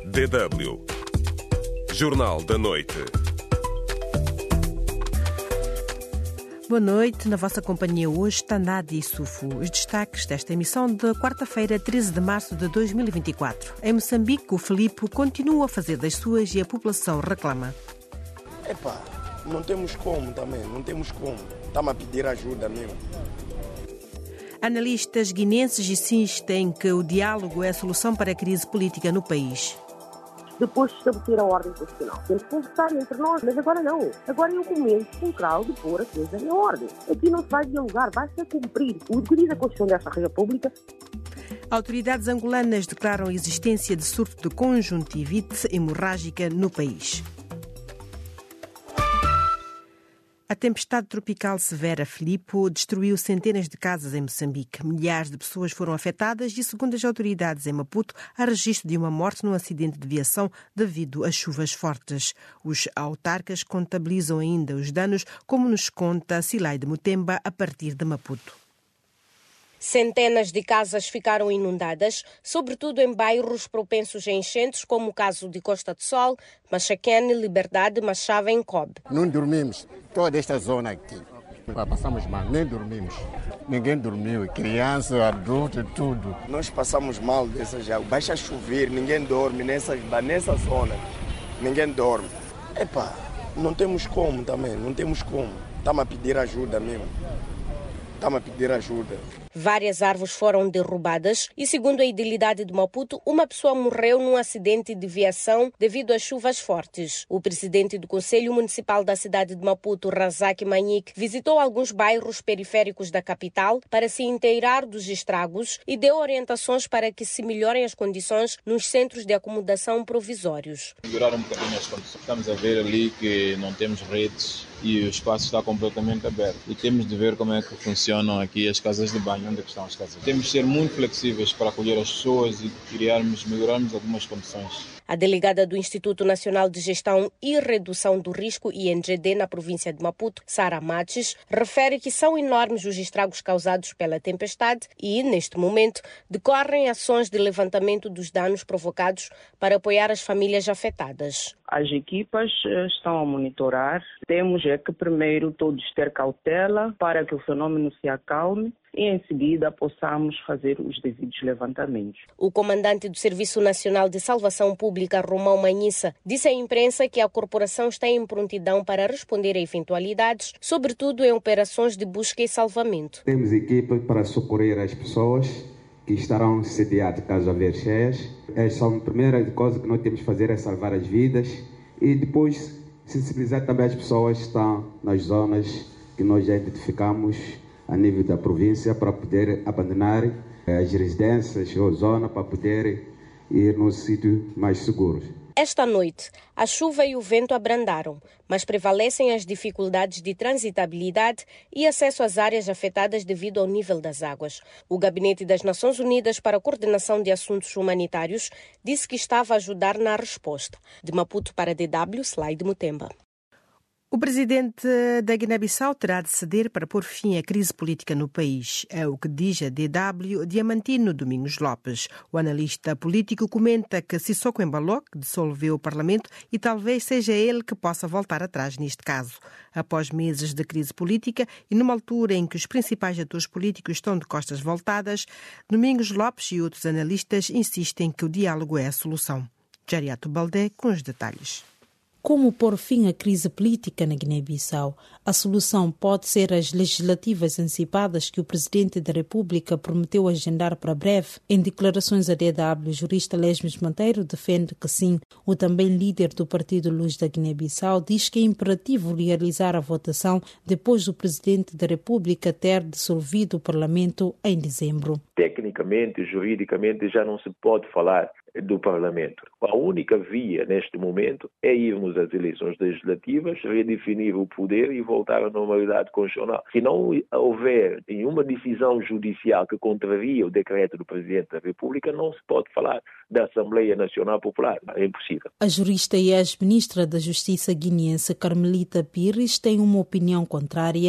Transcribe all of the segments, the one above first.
DW Jornal da Noite. Boa noite, na vossa companhia hoje está Nádia Issoufou. Os destaques desta emissão de quarta-feira, 13 de março de 2024. Em Moçambique, o Filipe continua a fazer das suas e a população reclama. Não temos como também, não temos como. Estamos a pedir ajuda mesmo. Analistas guinenses insistem que o diálogo é a solução para a crise política no país. Depois de estabelecer a ordem constitucional. Temos que conversar entre nós, mas agora não. Agora é o momento fulcral de pôr a coisa em ordem. Aqui não se vai dialogar, vai-se cumprir o que diz a Constituição desta República. Autoridades angolanas declaram a existência de surto de conjuntivite hemorrágica no país. A tempestade tropical severa Filipe destruiu centenas de casas em Moçambique. Milhares de pessoas foram afetadas e, segundo as autoridades em Maputo, há registro de uma morte num acidente de viação devido a chuvas fortes. Os autarcas contabilizam ainda os danos, como nos conta Silaide Mutemba, a partir de Maputo. Centenas de casas ficaram inundadas, sobretudo em bairros propensos a enchentes, como o caso de Costa do Sol, Machaquene, Liberdade, Machava e Encobe. Não dormimos, toda esta zona aqui. Passamos mal, nem dormimos. Ninguém dormiu, criança, adulto, tudo. Nós passamos mal dessas águas. Baixa a chover, ninguém dorme nessa zona. Ninguém dorme. Não temos como também, não temos como. Estamos a pedir ajuda mesmo. Estamos a pedir ajuda. Várias árvores foram derrubadas e, segundo a idilidade de Maputo, uma pessoa morreu num acidente de viação devido às chuvas fortes. O presidente do Conselho Municipal da cidade de Maputo, Razak Manique, visitou alguns bairros periféricos da capital para se inteirar dos estragos e deu orientações para que se melhorem as condições nos centros de acomodação provisórios. Melhorar um bocadinho as condições. Estamos a ver ali que não temos redes e o espaço está completamente aberto. E temos de ver como é que funcionam aqui as casas de banho, onde é que estão as casas. Temos de ser muito flexíveis para acolher as pessoas e melhorarmos algumas condições. A delegada do Instituto Nacional de Gestão e Redução do Risco, INGD, na província de Maputo, Sara Mates, refere que são enormes os estragos causados pela tempestade e, neste momento, decorrem ações de levantamento dos danos provocados para apoiar as famílias afetadas. As equipas estão a monitorar. Temos que primeiro todos ter cautela para que o fenômeno se acalme e em seguida possamos fazer os devidos levantamentos. O comandante do Serviço Nacional de Salvação Pública, Romão Manhissa, disse à imprensa que a corporação está em prontidão para responder a eventualidades, sobretudo em operações de busca e salvamento. Temos equipe para socorrer as pessoas que estarão sediadas caso haver cheias. Essa é a primeira coisa que nós temos que fazer, é salvar as vidas e depois sensibilizar também as pessoas que estão nas zonas que nós já identificamos a nível da província para poder abandonar as residências ou zona para poder ir num sítio mais seguro. Esta noite, a chuva e o vento abrandaram, mas prevalecem as dificuldades de transitabilidade e acesso às áreas afetadas devido ao nível das águas. O Gabinete das Nações Unidas para a Coordenação de Assuntos Humanitários disse que estava a ajudar na resposta. De Maputo para a DW, Silaide Mutemba. O presidente da Guiné-Bissau terá de ceder para pôr fim à crise política no país. É o que diz a DW Diamantino Domingos Lopes. O analista político comenta que Sissoko Embaló dissolveu o Parlamento e talvez seja ele que possa voltar atrás neste caso. Após meses de crise política e numa altura em que os principais atores políticos estão de costas voltadas, Domingos Lopes e outros analistas insistem que o diálogo é a solução. Jariato Baldé com os detalhes. Como pôr fim à crise política na Guiné-Bissau? A solução pode ser as legislativas antecipadas que o Presidente da República prometeu agendar para breve. Em declarações à DW, o jurista Lesmes Monteiro defende que sim. O também líder do Partido Luz da Guiné-Bissau diz que é imperativo realizar a votação depois do Presidente da República ter dissolvido o Parlamento em dezembro. Tecnicamente, juridicamente, já não se pode falar do Parlamento. A única via neste momento é irmos às eleições legislativas, redefinir o poder e voltar à normalidade constitucional. Se não houver nenhuma decisão judicial que contraria o decreto do Presidente da República, não se pode falar da Assembleia Nacional Popular. É impossível. A jurista e ex-ministra da Justiça guineense Carmelita Pires tem uma opinião contrária.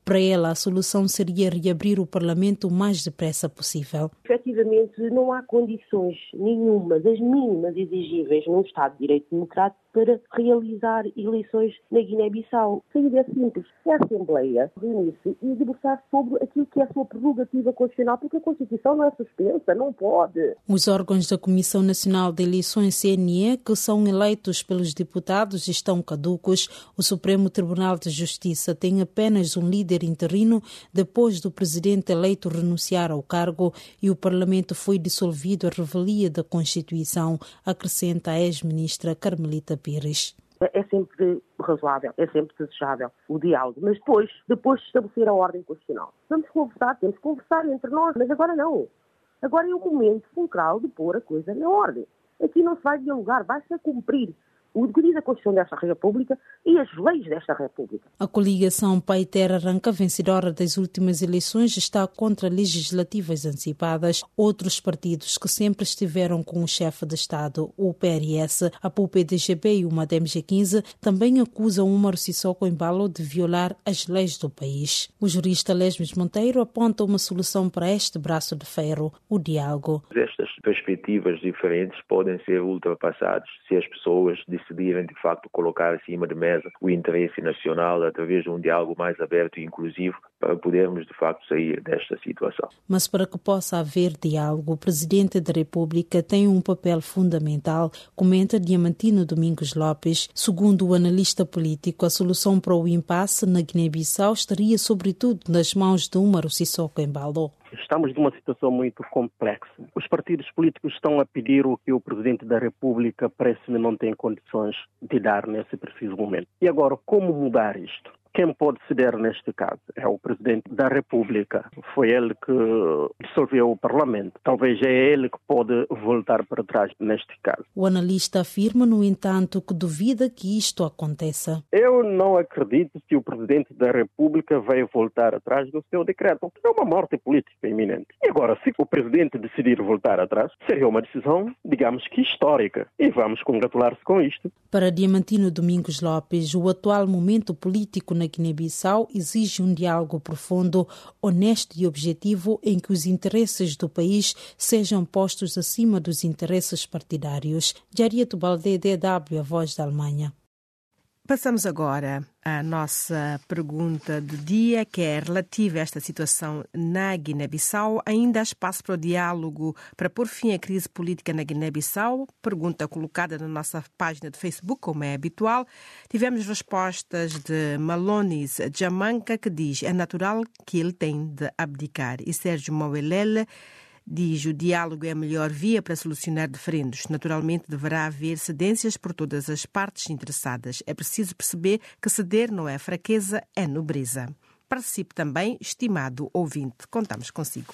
Para ela, a solução seria reabrir o Parlamento o mais depressa possível. Efetivamente, não há condições nenhumas, as mínimas exigíveis num Estado de Direito Democrático para realizar eleições na Guiné-Bissau. A saída é simples. É a Assembleia reunir-se e debruçar sobre aquilo que é a sua prerrogativa constitucional, porque a Constituição não é suspensa, não pode. Os órgãos da Comissão Nacional de Eleições, CNE, que são eleitos pelos deputados, estão caducos. O Supremo Tribunal de Justiça tem apenas um líder interino depois do presidente eleito renunciar ao cargo e o Parlamento foi dissolvido à revelia da Constituição, acrescenta a ex-ministra Carmelita Pires. É sempre razoável, é sempre desejável o diálogo, mas depois de estabelecer a ordem constitucional. Temos que conversar entre nós, mas agora não. Agora é o momento fulcral de pôr a coisa na ordem. Aqui não se vai dialogar, vai-se cumprir o que diz a Constituição desta República e as leis desta República. A coligação Pai Terra Arranca, vencedora das últimas eleições, está contra legislativas antecipadas. Outros partidos que sempre estiveram com o chefe de Estado, o PRS, a PUPDGB e o MADEM G15, também acusam Umaro Sissoko Embalo de violar as leis do país. O jurista Lesmes Monteiro aponta uma solução para este braço de ferro, o diálogo. Estas perspectivas diferentes podem ser ultrapassadas se as pessoas decidirem, de facto, colocar acima de mesa o interesse nacional através de um diálogo mais aberto e inclusivo para podermos, de facto, sair desta situação. Mas para que possa haver diálogo, o Presidente da República tem um papel fundamental, comenta Diamantino Domingos Lopes. Segundo o analista político, a solução para o impasse na Guiné-Bissau estaria, sobretudo, nas mãos de Umaro Sissoko Embalo. Estamos numa situação muito complexa. Os partidos políticos estão a pedir o que o Presidente da República parece não tem condições de dar nesse preciso momento. E agora, como mudar isto? Quem pode ceder neste caso é o Presidente da República. Foi ele que dissolveu o Parlamento. Talvez é ele que pode voltar para trás neste caso. O analista afirma, no entanto, que duvida que isto aconteça. Eu não acredito que o Presidente da República vai voltar atrás do seu decreto, porque é uma morte política iminente. E agora, se o Presidente decidir voltar atrás, seria uma decisão, digamos que histórica. E vamos congratular-se com isto. Para Diamantino Domingos Lopes, o atual momento político na Guiné-Bissau exige um diálogo profundo, honesto e objetivo em que os interesses do país sejam postos acima dos interesses partidários. Jariato Baldé, DW, a Voz da Alemanha. Passamos agora à nossa pergunta do dia, que é relativa a esta situação na Guiné-Bissau. Ainda há espaço para o diálogo para pôr fim à crise política na Guiné-Bissau? Pergunta colocada na nossa página de Facebook, como é habitual. Tivemos respostas de Malonis Jamanca, que diz: é natural que ele tem de abdicar. E Sérgio Mauelele diz: o diálogo é a melhor via para solucionar diferendos. Naturalmente, deverá haver cedências por todas as partes interessadas. É preciso perceber que ceder não é fraqueza, é nobreza. Participe também, estimado ouvinte. Contamos consigo.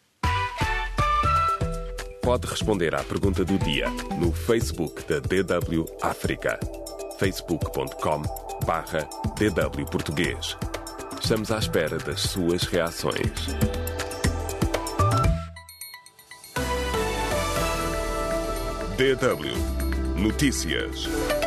Pode responder à pergunta do dia no Facebook da DW África. facebook.com/DW Português. Estamos à espera das suas reações. DW Notícias.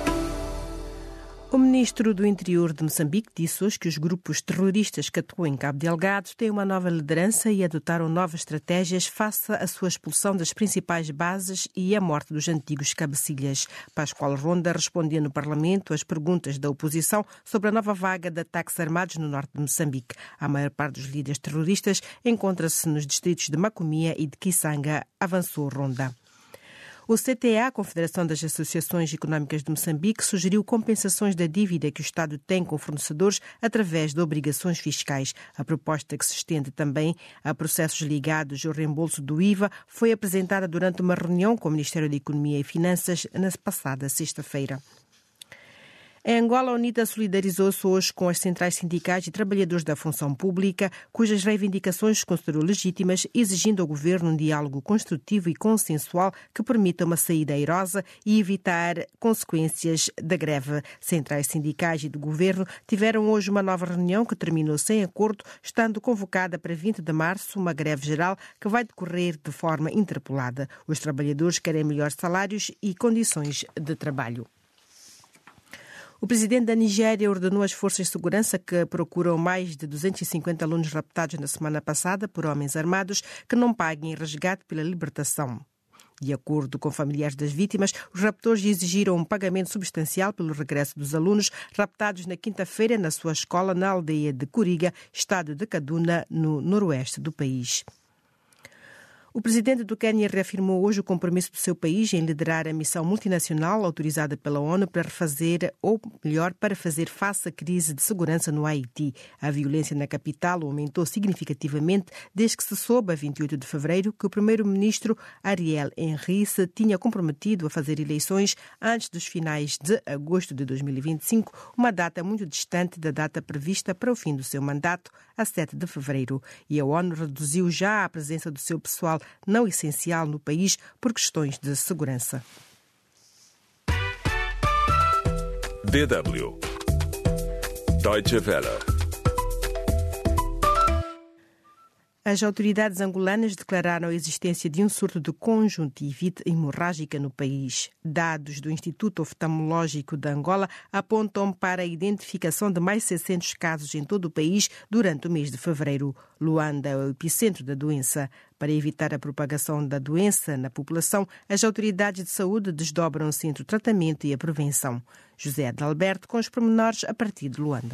O ministro do Interior de Moçambique disse hoje que os grupos terroristas que atuam em Cabo Delgado têm uma nova liderança e adotaram novas estratégias face à sua expulsão das principais bases e à morte dos antigos cabecilhas. Pascoal Ronda respondia no Parlamento às perguntas da oposição sobre a nova vaga de ataques armados no norte de Moçambique. A maior parte dos líderes terroristas encontra-se nos distritos de Macomia e de Kisanga, avançou Ronda. O CTA, a Confederação das Associações Económicas de Moçambique, sugeriu compensações da dívida que o Estado tem com fornecedores através de obrigações fiscais. A proposta, que se estende também a processos ligados ao reembolso do IVA, foi apresentada durante uma reunião com o Ministério da Economia e Finanças na passada sexta-feira. Em Angola, a UNITA solidarizou-se hoje com as centrais sindicais e trabalhadores da função pública, cujas reivindicações considerou legítimas, exigindo ao governo um diálogo construtivo e consensual que permita uma saída airosa e evitar consequências da greve. Centrais sindicais e do governo tiveram hoje uma nova reunião que terminou sem acordo, estando convocada para 20 de março uma greve geral que vai decorrer de forma interpolada. Os trabalhadores querem melhores salários e condições de trabalho. O presidente da Nigéria ordenou às forças de segurança que procuram mais de 250 alunos raptados na semana passada por homens armados que não paguem resgate pela libertação. De acordo com familiares das vítimas, os raptores exigiram um pagamento substancial pelo regresso dos alunos raptados na quinta-feira na sua escola na aldeia de Kuriga, estado de Kaduna, no noroeste do país. O presidente do Quênia reafirmou hoje o compromisso do seu país em liderar a missão multinacional autorizada pela ONU para fazer face à crise de segurança no Haiti. A violência na capital aumentou significativamente desde que se soube, a 28 de fevereiro, que o primeiro-ministro Ariel Henry se tinha comprometido a fazer eleições antes dos finais de agosto de 2025, uma data muito distante da data prevista para o fim do seu mandato, a 7 de fevereiro. E a ONU reduziu já a presença do seu pessoal não essencial no país por questões de segurança. DW Deutsche Welle. As autoridades angolanas declararam a existência de um surto de conjuntivite hemorrágica no país. Dados do Instituto Oftalmológico de Angola apontam para a identificação de mais 600 casos em todo o país durante o mês de fevereiro. Luanda é o epicentro da doença. Para evitar a propagação da doença na população, as autoridades de saúde desdobram-se entre o tratamento e a prevenção. José Adalberto com os pormenores a partir de Luanda.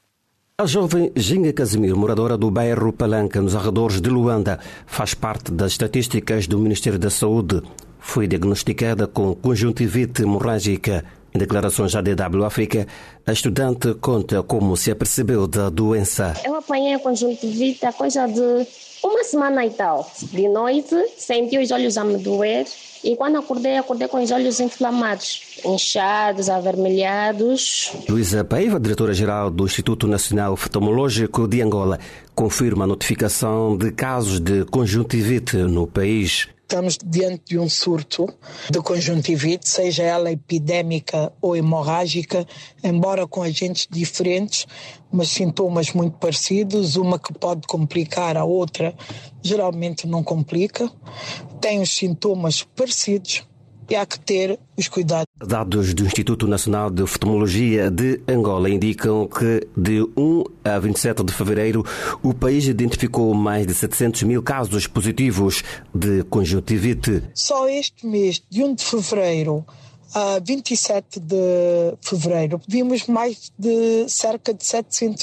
A jovem Ginga Casimiro, moradora do bairro Palanca, nos arredores de Luanda, faz parte das estatísticas do Ministério da Saúde. Foi diagnosticada com conjuntivite hemorrágica. Em declarações à DW África, a estudante conta como se apercebeu da doença. Eu apanhei a conjuntivite há coisa de uma semana e tal. De noite, senti os olhos a me doer. E quando acordei com os olhos inflamados, inchados, avermelhados. Luísa Paiva, diretora-geral do Instituto Nacional Oftalmológico de Angola, confirma a notificação de casos de conjuntivite no país. Estamos diante de um surto de conjuntivite, seja ela epidémica ou hemorrágica, embora com agentes diferentes, mas sintomas muito parecidos, uma que pode complicar, a outra geralmente não complica, tem os sintomas parecidos e há que ter os cuidados. Dados do Instituto Nacional de Oftalmologia de Angola indicam que de 1 a 27 de fevereiro o país identificou mais de 700 mil casos positivos de conjuntivite. Só este mês, de 1 de fevereiro a 27 de fevereiro, vimos mais de cerca de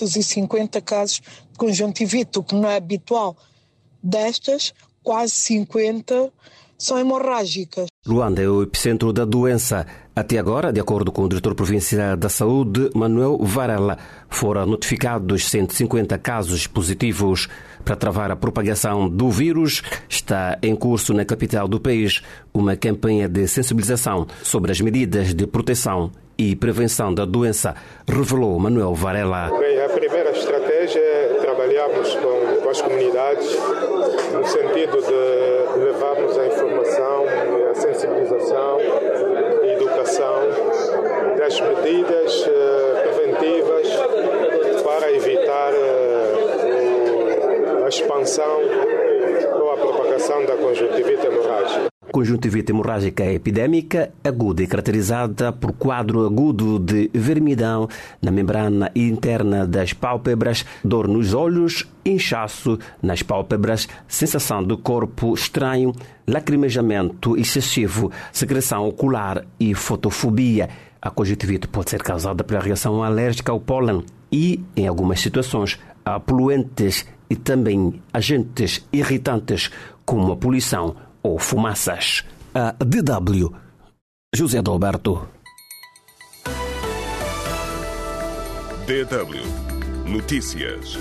750 casos de conjuntivite, o que não é habitual. Destas, quase 50 são hemorrágicas. Luanda é o epicentro da doença. Até agora, de acordo com o diretor provincial da Saúde, Manuel Varela, foram notificados 150 casos positivos. Para travar a propagação do vírus, está em curso na capital do país uma campanha de sensibilização sobre as medidas de proteção e prevenção da doença, revelou Manuel Varela. Bem, a primeira estratégia é trabalharmos com as comunidades no sentido de levarmos a informação, a sensibilização e educação das medidas preventivas para evitar a expansão ou a propagação da conjuntivite hemorrágica. Conjuntivite hemorrágica é epidémica, aguda e caracterizada por quadro agudo de vermelhidão na membrana interna das pálpebras, dor nos olhos, inchaço nas pálpebras, sensação de corpo estranho, lacrimejamento excessivo, secreção ocular e fotofobia. A conjuntivite pode ser causada pela reação alérgica ao pólen e, em algumas situações, a poluentes e também agentes irritantes como a poluição ou fumaças. A DW, José Adalberto. DW Notícias.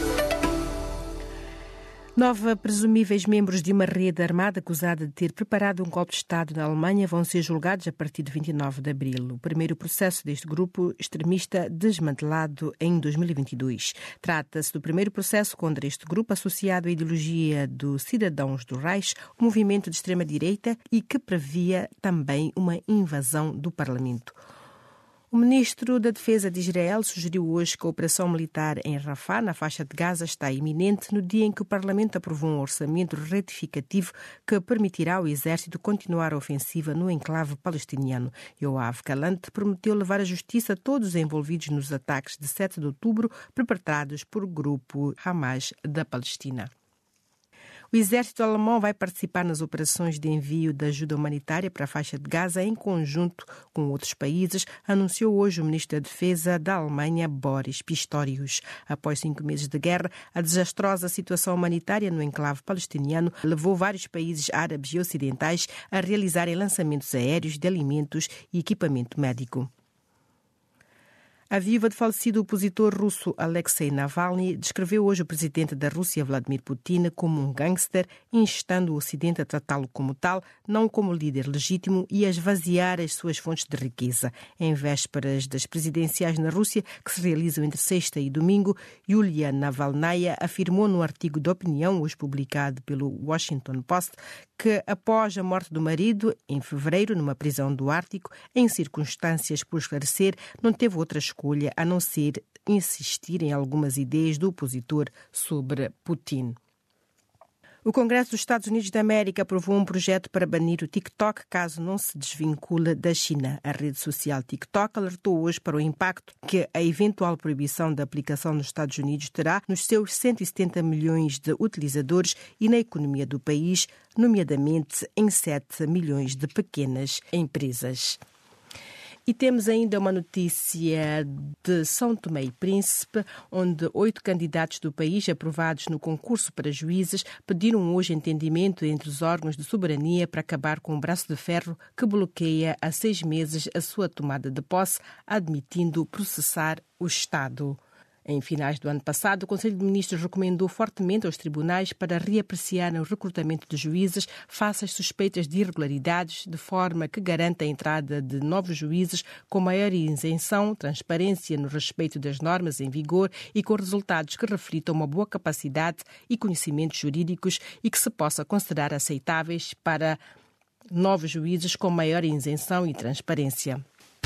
9 presumíveis membros de uma rede armada acusada de ter preparado um golpe de Estado na Alemanha vão ser julgados a partir de 29 de abril. O primeiro processo deste grupo extremista desmantelado em 2022. Trata-se do primeiro processo contra este grupo associado à ideologia dos Cidadãos do Reich, um movimento de extrema-direita e que previa também uma invasão do Parlamento. O ministro da Defesa de Israel sugeriu hoje que a operação militar em Rafah, na faixa de Gaza, está iminente no dia em que o Parlamento aprovou um orçamento retificativo que permitirá ao exército continuar a ofensiva no enclave palestiniano. Yoav Gallant prometeu levar à justiça todos os envolvidos nos ataques de 7 de outubro perpetrados por grupo Hamas da Palestina. O exército alemão vai participar nas operações de envio de ajuda humanitária para a faixa de Gaza em conjunto com outros países, anunciou hoje o ministro da Defesa da Alemanha, Boris Pistorius. Após 5 meses de guerra, a desastrosa situação humanitária no enclave palestiniano levou vários países árabes e ocidentais a realizarem lançamentos aéreos de alimentos e equipamento médico. A viúva do falecido opositor russo Alexei Navalny descreveu hoje o presidente da Rússia, Vladimir Putin, como um gangster, instando o Ocidente a tratá-lo como tal, não como líder legítimo e a esvaziar as suas fontes de riqueza. Em vésperas das presidenciais na Rússia, que se realizam entre sexta e domingo, Yulia Navalnaya afirmou num artigo de opinião, hoje publicado pelo Washington Post, que após a morte do marido, em fevereiro, numa prisão do Ártico, em circunstâncias por esclarecer, não teve outra escolha a não ser insistir em algumas ideias do opositor sobre Putin. O Congresso dos Estados Unidos da América aprovou um projeto para banir o TikTok caso não se desvincule da China. A rede social TikTok alertou hoje para o impacto que a eventual proibição da aplicação nos Estados Unidos terá nos seus 170 milhões de utilizadores e na economia do país, nomeadamente em 7 milhões de pequenas empresas. E temos ainda uma notícia de São Tomé e Príncipe, onde 8 candidatos do país aprovados no concurso para juízes pediram hoje entendimento entre os órgãos de soberania para acabar com o braço de ferro que bloqueia há 6 meses a sua tomada de posse, admitindo processar o Estado. Em finais do ano passado, o Conselho de Ministros recomendou fortemente aos tribunais para reapreciarem o recrutamento de juízes face às suspeitas de irregularidades, de forma que garanta a entrada de novos juízes com maior isenção, transparência no respeito das normas em vigor e com resultados que reflitam uma boa capacidade e conhecimentos jurídicos e que se possa considerar aceitáveis para novos juízes com maior isenção e transparência.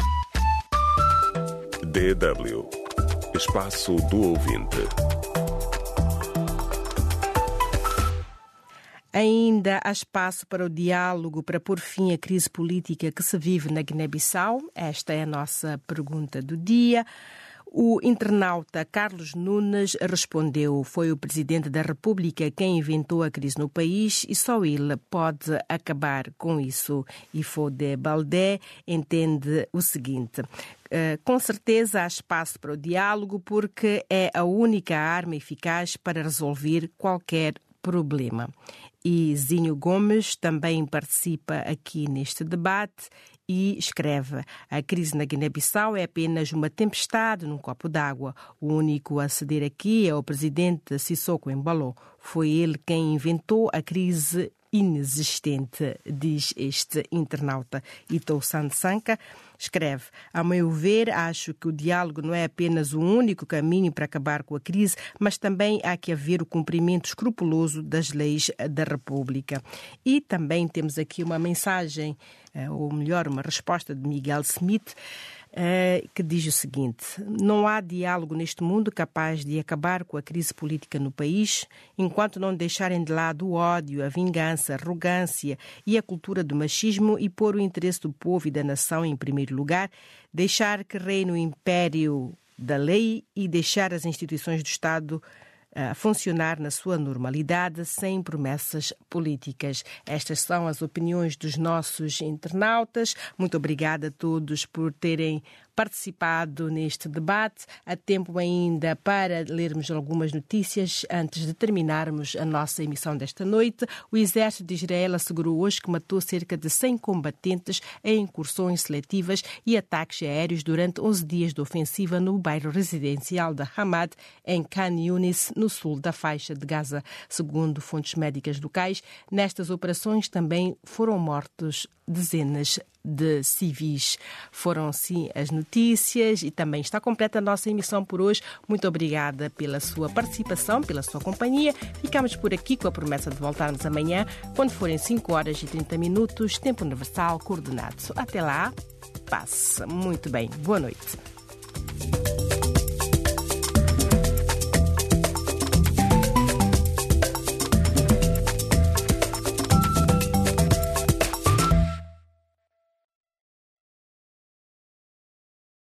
DW Espaço do Ouvinte. Ainda há espaço para o diálogo para pôr fim à crise política que se vive na Guiné-Bissau? Esta é a nossa pergunta do dia. O internauta Carlos Nunes respondeu: foi o Presidente da República quem inventou a crise no país e só ele pode acabar com isso. E Fode Baldé entende o seguinte: com certeza há espaço para o diálogo porque é a única arma eficaz para resolver qualquer problema. E Zinho Gomes também participa aqui neste debate e escreve: a crise na Guiné-Bissau é apenas uma tempestade num copo d'água. O único a ceder aqui é o presidente Sissoko Embalo. Foi ele quem inventou a crise inexistente, diz este internauta. Ito Sansanka escreve: a meu ver, acho que o diálogo não é apenas o único caminho para acabar com a crise, mas também há que haver o cumprimento escrupuloso das leis da República. E também temos aqui uma mensagem, ou melhor, uma resposta de Miguel Smith, que diz o seguinte: não há diálogo neste mundo capaz de acabar com a crise política no país enquanto não deixarem de lado o ódio, a vingança, a arrogância e a cultura do machismo e pôr o interesse do povo e da nação em primeiro lugar, deixar que reine o império da lei e deixar as instituições do Estado a funcionar na sua normalidade, sem promessas políticas. Estas são as opiniões dos nossos internautas. Muito obrigada a todos por terem participado neste debate. Há tempo ainda para lermos algumas notícias antes de terminarmos a nossa emissão desta noite. O exército de Israel assegurou hoje que matou cerca de 100 combatentes em incursões seletivas e ataques aéreos durante 11 dias de ofensiva no bairro residencial de Hamad, em Khan Yunis, no sul da faixa de Gaza. Segundo fontes médicas locais, nestas operações também foram mortos dezenas de civis. Foram, sim, as notícias e também está completa a nossa emissão por hoje. Muito obrigada pela sua participação, pela sua companhia. Ficamos por aqui com a promessa de voltarmos amanhã, quando forem 5 horas e 30 minutos, tempo universal coordenado. Até lá. passe. Muito bem, boa noite.